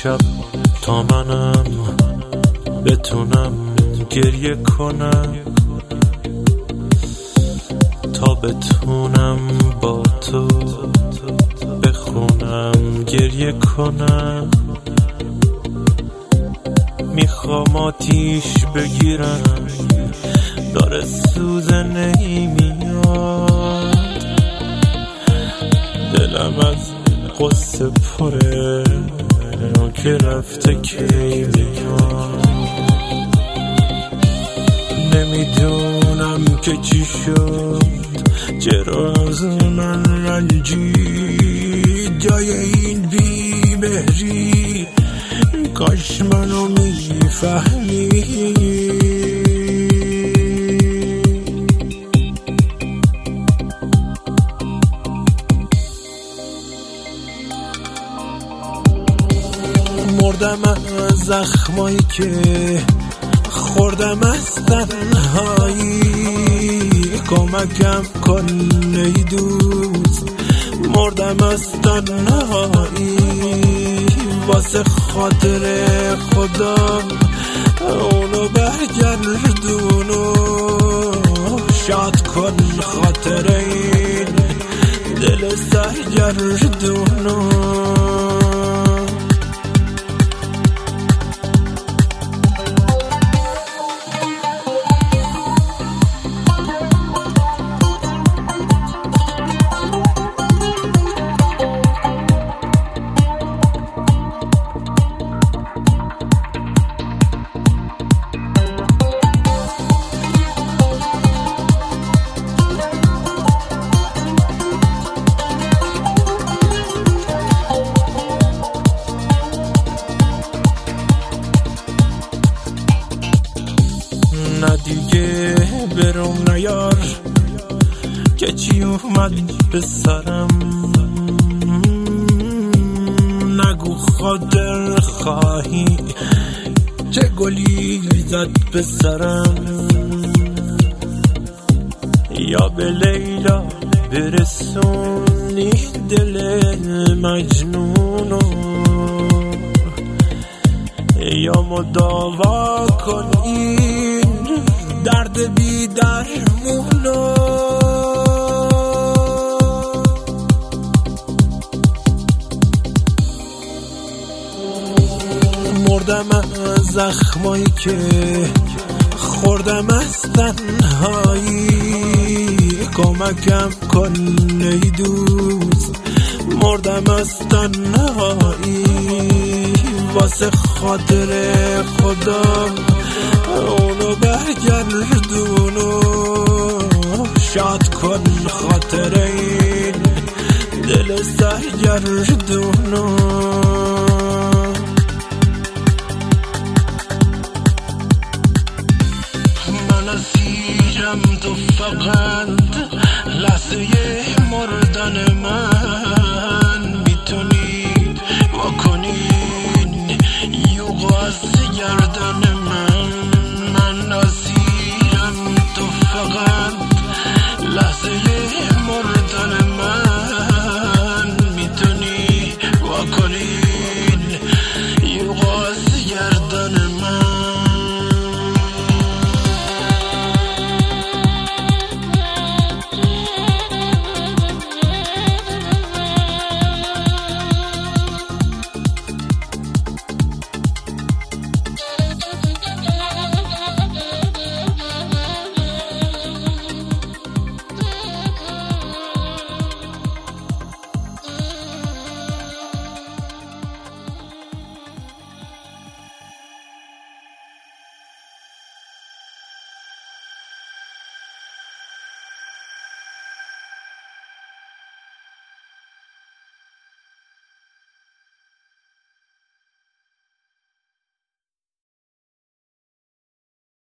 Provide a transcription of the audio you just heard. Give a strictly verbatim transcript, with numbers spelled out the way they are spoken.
شب تا منم بتونم گریه کنم، تا بتونم با تو بخونم گریه کنم. میخوام آتیش بگیرم داره سوزه نمیاد، دلم از قصه پره که رفته کی میاد. نمیدونم که چی شد، چرا از من رنجید جای این بی مهری، کاش منو میفهمی. مردم از زخمایی که خوردم از تنهایی، کمکم کن ای دوست، مردم از تنهایی. واسه خاطر خدا اونو برگردونو، شاد کن خاطر این دل سرگردونو. نه دیگه برم نیار که چی اومد به سرم، نگو خاطر خواهی چه گلی زد به سرم. یا به لیلا برسونی دل مجنونو، یا مداوا کن این درد بی درمونو. مردم از زخمایی که خوردم از تنهایی، کمکم کن ای دوست، مردم از تنهایی. واسه خاطر خدا اونو برگردونو، شاد کن خاطر این دل سرگردونو. من اسیرم تو فقط لحظه مردن من، میتونی واکنین یوغ از گردن من.